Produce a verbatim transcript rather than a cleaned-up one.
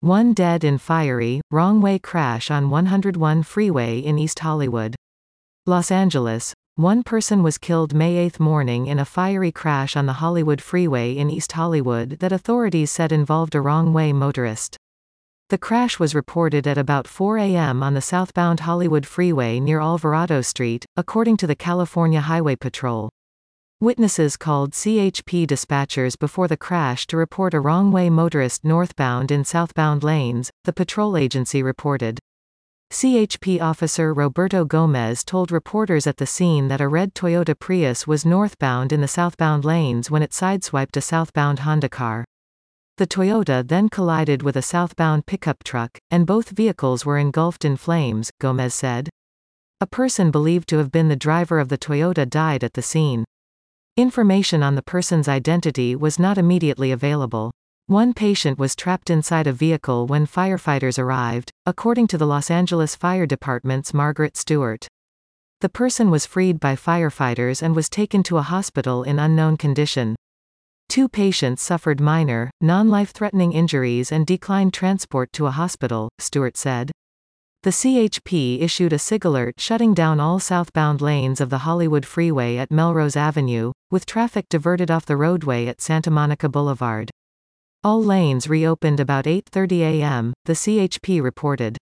One dead in fiery, wrong-way crash on one oh one freeway in East Hollywood. Los Angeles. One person was killed May eighth morning in a fiery crash on the Hollywood freeway in East Hollywood that authorities said involved a wrong-way motorist. The crash was reported at about four a m on the southbound Hollywood freeway near Alvarado Street, according to the California Highway Patrol. Witnesses called C H P dispatchers before the crash to report a wrong-way motorist northbound in southbound lanes, the patrol agency reported. C H P officer Roberto Gomez told reporters at the scene that a red Toyota Prius was northbound in the southbound lanes when it sideswiped a southbound Honda car. The Toyota then collided with a southbound pickup truck, and both vehicles were engulfed in flames, Gomez said. A person believed to have been the driver of the Toyota died at the scene. Information on the person's identity was not immediately available. One patient was trapped inside a vehicle when firefighters arrived, according to the Los Angeles Fire Department's Margaret Stewart. The person was freed by firefighters and was taken to a hospital in unknown condition. Two patients suffered minor, non-life-threatening injuries and declined transport to a hospital, Stewart said. The C H P issued a SIG-alert shutting down all southbound lanes of the Hollywood freeway at Melrose Avenue, with traffic diverted off the roadway at Santa Monica Boulevard. All lanes reopened about eight thirty a m, the C H P reported.